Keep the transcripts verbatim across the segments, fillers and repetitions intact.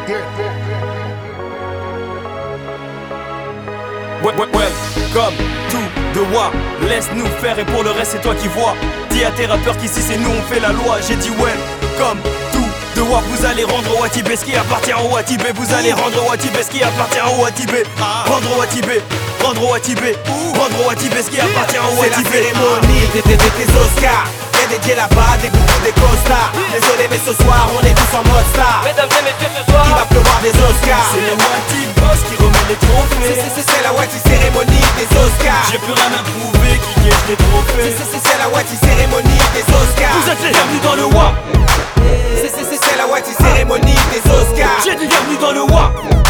Ouais, ouais, ouais, comme tout de wa, laisse-nous faire et pour le reste c'est toi qui vois. Dis à tes rappeurs qu'ici c'est nous on fait la loi. J'ai dit ouais, comme tout de wa, vous allez rendre au Watibé ce qui appartient au Watibé. Vous allez rendre au Watibé ce qui appartient au Watibé. Rendre au Watibé, rendre au Watibé, rendre au Watibé ce qui appartient au Watibé. C'est la cérémonie des, des, des, des Oscars. Y'a des dieux là-bas, des gourous, des costards. Désolé mais ce soir on est tous en mode star. Mesdames et messieurs ce soir il va pleuvoir des Oscars. C'est le Wati Boss qui remet les trophées. C'est la Wati cérémonie des Oscars. J'ai plus rien à prouver, qui gage les trophées. C'est la Wati cérémonie des Oscars. Vous êtes les bienvenus dans le wa. C'est la Wati cérémonie des Oscars. J'ai dit bienvenue dans le wa.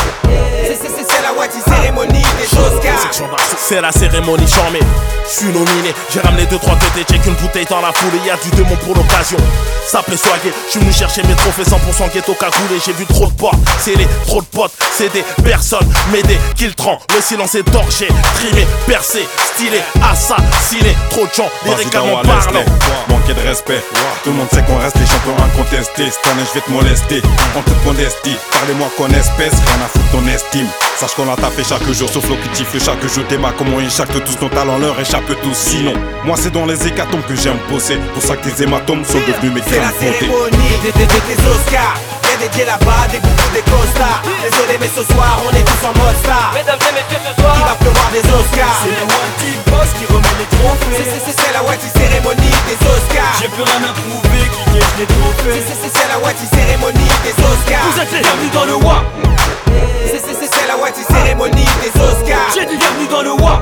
C'est la Wati cérémonie des Oscars. C'est la cérémonie charmée. J'suis nominé, j'ai ramené deux trois côtés, check une bouteille dans la foule et y'a du démon pour l'occasion. Ça peut soigner, j'suis venu chercher mes trophées cent pour cent ghetto cagoulé. J'ai vu trop de portes, c'est les trop de potes, c'est des personnes, mais des kiltrans. Le silence est torché, trimé, percé, stylé, assassiné. Trop de gens, lyricalement parlant. Manquer de respect, tout le monde sait qu'on reste les champions incontestés. Cette année j'vais te molester, en toute modestie. Parlez-moi qu'on espèce, rien à foutre ton estime. Sache qu'on a taffé chaque jour, sauf l'eau qui tifle chaque jour. Débat comment ils jactent tous nos talents, leur échappe tous. Sinon, moi c'est dans les hécatombes que j'aime bosser. Pour ça que tes hématomes sont devenus mes C'est la grandes montées. cérémonie des, des, des, des Oscars. Y'a des dieux là-bas, des gourous, des costards. Désolé mais ce soir on est tous en mode star. Mesdames et messieurs ce soir il va pleuvoir des Oscars. C'est le Wati Boss qui remet les trophées. C'est la Wati cérémonie des Oscars. J'ai plus rien à prouver, qui gage les trophées. C'est la Wati cérémonie des Oscars. Vous êtes les bienvenus dans le wa. C'est la Wati cérémonie des Oscars. J'ai dit bienvenue dans le wa.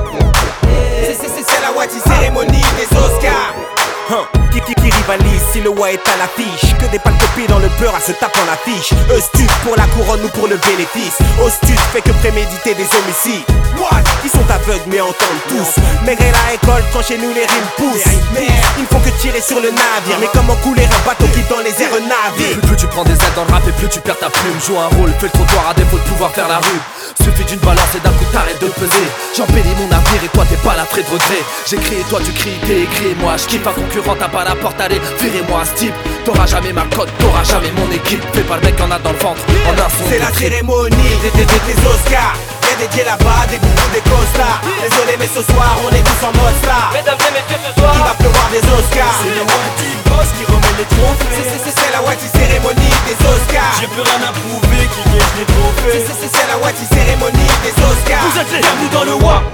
C'est la Wati cérémonie des Oscars. Huh. Qui, qui, qui rivalise si le wa est à l'affiche. Que des pâles copies dans le beurre à se taper en affiche. Eustude pour la couronne ou pour le bénéfice. Austude fait que préméditer des homicides. What? Ils sont aveugles mais entendent tous. Mais à l'école quand chez nous les rimes poussent. Ils ne font que tirer sur le navire. Mais comment couler un bateau qui dans les airs navigue? Plus, plus tu prends des ailes dans le rap et plus tu perds ta plume. Joue un rôle, fais le trottoir à défaut de pouvoir faire la rue. Suffit d'une balance et d'un coup t'arrêtes de peser. J'embellis mon avenir et toi t'es pas la frais de regret. J'écris et toi tu cries, t'es écrit et moi je kiffe. Un concurrent t'as pas la porte, allez, virez-moi à ce type. T'auras jamais ma cote, t'auras jamais mon équipe. Fais pas le mec qu'on a dans le ventre, en un son. C'est la cérémonie des, des, des, des Oscars. Y'a des dieux là-bas, des gourous, des costards. Désolé mais ce soir on est tous en mode star. Mesdames et messieurs ce soir il va pleuvoir des Oscars. C'est le Wati Boss qui remet les trophées. C'est la Wati cérémonie des Oscars. J'ai plus rien à prouver, qui gage les trophées. C'est la Wati cérémonie des Oscars. Vous êtes les bienvenus dans le wa.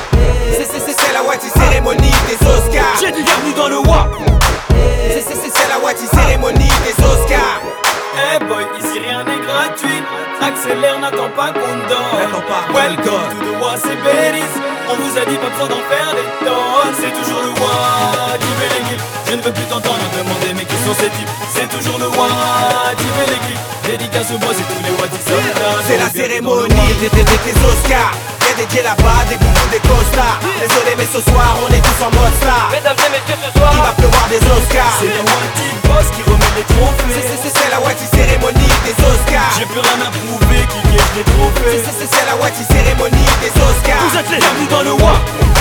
C'est la Wati cérémonie des Oscars. J'ai dit bienvenue dans le wa. C'est la Wati cérémonie des Oscars. Eh hey boy, ici rien n'est gratuit. Accélère, n'attends pas qu'on dort. N'attends pas. Welcome to the wa, c'est Béris. On vous a dit pas besoin d'en faire des tonnes. C'est toujours le wa, tu fais l'équipe. Je ne veux plus t'entendre demander mais qui sont ces types. C'est toujours le wa, tu fais l'équipe. Dédicace au boss et tous les Wati soldats. C'est la cérémonie des, des, des, des Oscars. Y'a des dieux là-bas, des gourous, des costards. Désolé mais ce soir on est tous en mode star. Mesdames et messieurs ce soir il va pleuvoir des Oscars. C'est le Wati Boss qui remet les trophées. C'est la Wati cérémonie des Oscars. J'ai plus rien à prouver, qui gage les trophées. C'est la Wati cérémonie des Oscars. Vous êtes les bienvenus dans le wa.